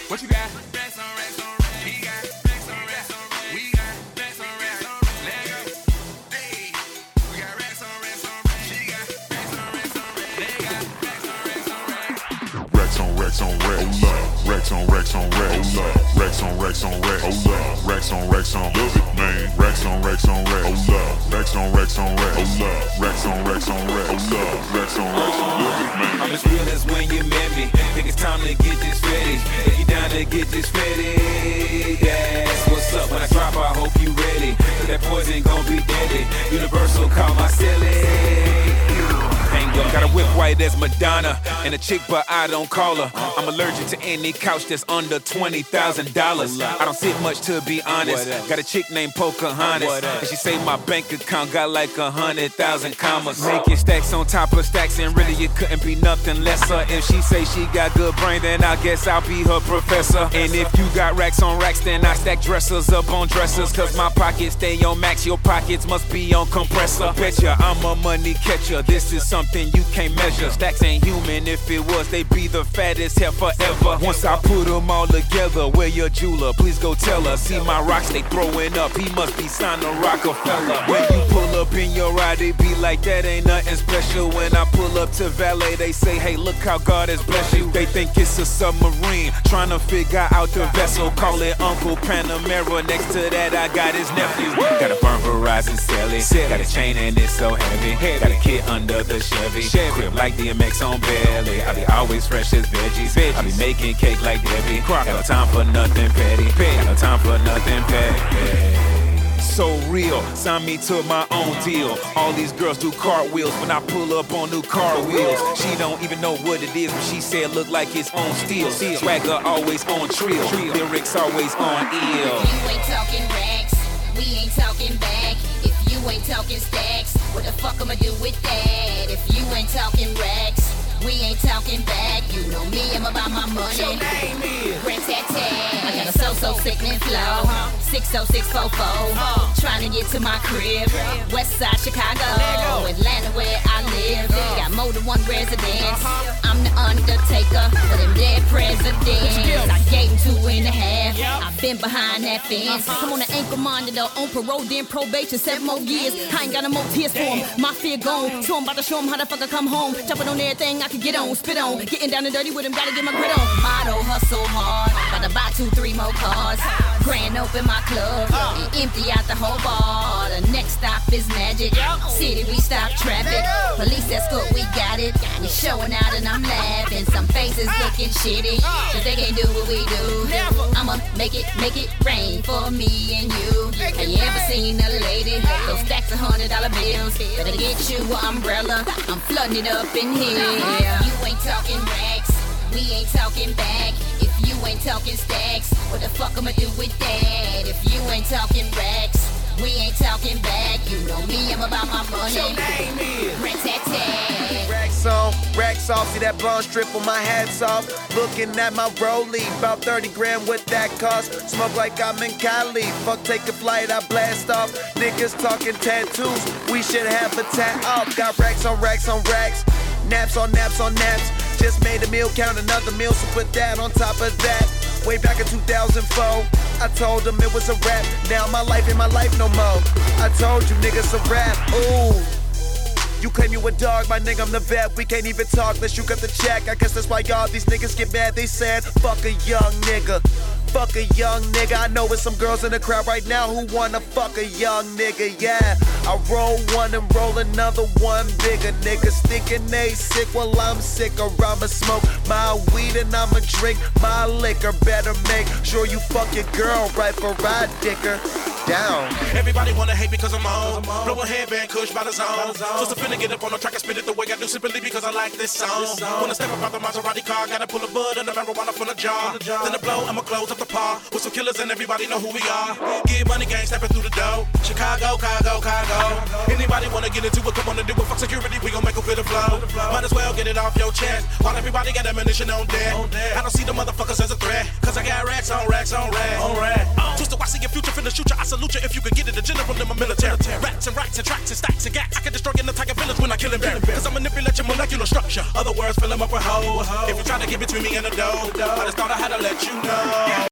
What you got? Racks on racks on racks. He got racks on racks on racks. We got racks on racks on racks. Let go. Hey, we got racks on racks on racks. She got racks on racks on racks. They got racks on racks on racks. Racks on racks on racks. Racks on racks on racks. Racks on racks on racks. Racks on racks on man. Racks on racks on racks. Racks on racks on racks. Racks on racks on racks. Racks on racks on man. I'm as real as when you met me. Think it's time to get this ready. If you down to get this ready, that's what's up. When I drop, I hope you ready. Cause that poison gon' be deadly. Universal call my silly. Got a whip white as Madonna and a chick, but I don't call her. I'm allergic to any couch that's under $20,000. I don't sit much to be honest. Got a chick named Pocahontas, and she say my bank account got like 100,000 commas. Making stacks on top of stacks, and really it couldn't be nothing lesser. If she say she got good brain, then I guess I'll be her professor. And if you got racks on racks, then I stack dressers up on dressers. Cause my pockets stay on max, your pockets must be on compressor. Betcha I'm a money catcher, this is something you can't measure. Stacks ain't human, if it was, they'd be the fattest hair forever. Once I put them all together, where your jeweler, please go tell her. See my rocks, they throwing up, he must be signed to Rockefeller. When you pull up in your ride, they be like, that ain't nothing special. When I pull up to valet, they say, hey, look how God has blessed you. They think it's a submarine, trying to figure out the vessel. Call it Uncle Panamera, next to that I got his nephew. Got a burn Verizon Sally, got a chain and it's so heavy. Got a kid under the Chevy, crib like DMX on belly. I be always fresh as veggies. I be making cake like Debbie. Got no time for nothing petty. Got no time for nothing petty. So real, sign me to my own deal. All these girls do cartwheels when I pull up on new car wheels. She don't even know what it is, but she said look like it's on steel. Swagger always on trill, lyrics always on ill. If you ain't talking racks, we ain't talking back. If you ain't talking stacks, what the fuck I'ma do with that? If you ain't talking racks, we ain't talking back. You know me, I'm about my money. Your name is Rat-tat-tat. I got a so sickening flow. 60644. Trying to get to my crib. West side Chicago, Atlanta where I live. Got more than one residence. I'm the Undertaker for them dead presidents. I gave him 2.5. I've been behind that fence. I'm on an ankle monitor, on parole, then probation, 7 more years. I ain't got no more tears for him. My fear gone, so I'm about to show him how the fuck I come home. Jumping on everything I can get on, spit on. Getting down and dirty with him, gotta get my grit on. Motto, hustle hard. About to buy 2-3 more cars. Grand open my club and empty out the whole bar. The next stop is Magic City, we stop traffic. Police escort, we got it. We showing out and I'm laughing. Some faces looking shitty, cause they can't do what we do. I'ma make it rain for me and you. Have you ever seen a lady? Those stacks of $100 bills. Better get you an umbrella, I'm flooding it up in here. You ain't talking racks, we ain't talking back. If you ain't talking stacks, what the fuck I'ma do with that? If you ain't talking racks, we ain't talking back. You know me, I'm about my money. Your name is Rat-tat-tat. Racks off, see that blonde strip with my hats off. Looking at my rollie, about 30 grand what that cost. Smoke like I'm in Cali, fuck take a flight, I blast off. Niggas talking tattoos, we should have a tat off. Got racks on racks on racks, naps on naps on naps. Just made a meal, count another meal, so put that on top of that. Way back in 2004, I told them it was a rap. Now my life ain't my life no more. I told you niggas a rap, ooh. You claim you a dog, my nigga, I'm the vet. We can't even talk unless you got the check. I guess that's why y'all these niggas get mad. They said, fuck a young nigga. Fuck a young nigga. I know there's some girls in the crowd right now who wanna fuck a young nigga, yeah. I roll one and roll another one bigger. Niggas thinking they sick, well I'm sick. Or I'ma smoke my weed and I'ma drink my liquor. Better make sure you fuck your girl right for I dick her down. Everybody wanna hate because I'm on. Blow a headband, kush by the zone. Just to finna get up on the track and spit it the way I do simply because I like this song. Wanna step up out the Maserati car, gotta pull a bud and the marijuana from the jar. Then the blow, I'ma close up the a par with some killers and everybody know who we are. Get money, gang stepping through the door. Chicago, Chicago, Chicago. Anybody wanna get into it, come on and do it. Fuck security, we gon' make them feel the flow. Might as well get it off your chest while everybody got ammunition on deck. I don't see the motherfuckers as a threat, cause I got racks on racks on racks. Twisted, I see your future finna shoot you. I salute you if you can get it. A general in my military. Rats and racks and tracks and stacks and gats. I can destroy an entire village when I kill him back. Cause I manipulate your molecular structure. Other words, fill them up with hoes. If you try to get between me and the dough, I just thought I had to let you know.